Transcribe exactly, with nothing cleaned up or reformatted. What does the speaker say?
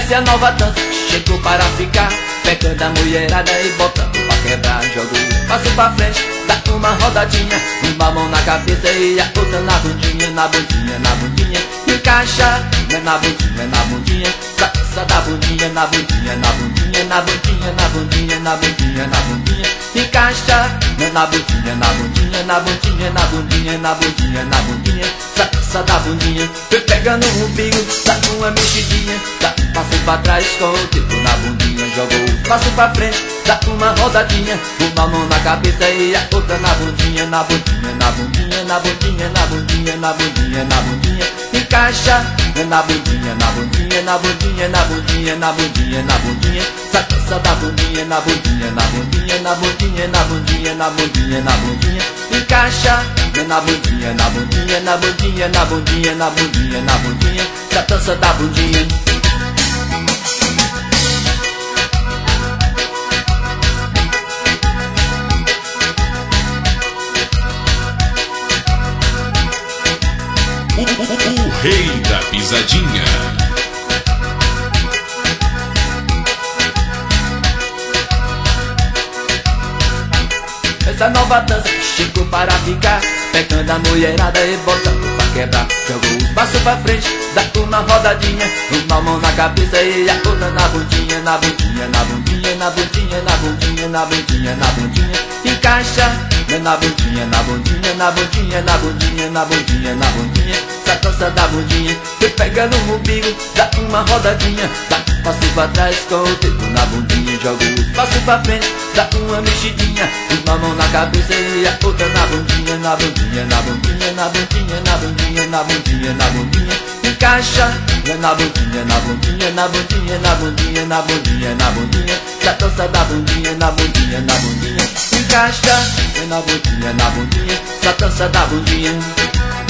Essa é a nova dança que chegou para ficar, pegando a mulherada e botando pra quebrar. Joga o passo pra frente, dá uma rodadinha, uma mão na cabeça e a outra na bundinha, na bundinha, na bundinha. Encaixa, né, na bundinha, na bundinha. Salsa da bundinha, na bundinha, na bundinha, na bundinha, na bundinha, na bundinha, na bundinha. Encaixa, né, na bundinha, na bundinha, na bundinha, na bundinha, na bundinha, na bundinha. Salsa da bundinha, foi pegando o umbigo, dá uma mexidinha, dá um passo pra trás com o dedo na bundinha, jogou os passos pra frente, dá uma rodadinha, uma mão na cabeça e a outra na bundinha, na bundinha, na bundinha, na bundinha, na bundinha, na bundinha, na bundinha. Encaixa, na bundinha, na bundinha, na bundinha, na bundinha, na bundinha, na bundinha. Salsa da bundinha, na bundinha, na bundinha, na bundinha, na bundinha, na bundinha, na bundinha. Encaixa, na bundinha, na bundinha, na bundinha, na bundinha, na bundinha, na bundinha. Salsa da bundinha. O, o, o rei da pisadinha. Essa nova dança que chegou para ficar, pegando a mulherada e botando pra quebrar. Jogou os passos pra frente, dá uma rodadinha, uma mão na cabeça e a outra na bundinha, na bundinha, na bundinha, na bundinha, na bundinha, na bundinha, na bundinha. Encaixa, na bundinha, na bundinha, na bundinha, na bundinha, na bundinha, na bundinha. Salsa da bundinha, foi pegando o umbigo, dá uma rodadinha, dá um passo pra trás com o dedo na bundinha, joga os passos pra frente, dá uma mexidinha, uma mão na cabeça e a outra na bundinha, na bundinha, na bundinha, na bundinha, na bundinha, na bundinha, na bundinha. Encaixa, na bundinha, na bundinha, na bundinha, na bundinha, na bundinha, na bundinha. Salsa da bundinha, na bundinha, na bundinha. Encaixa, na bundinha, na bundinha, salsa da bundinha.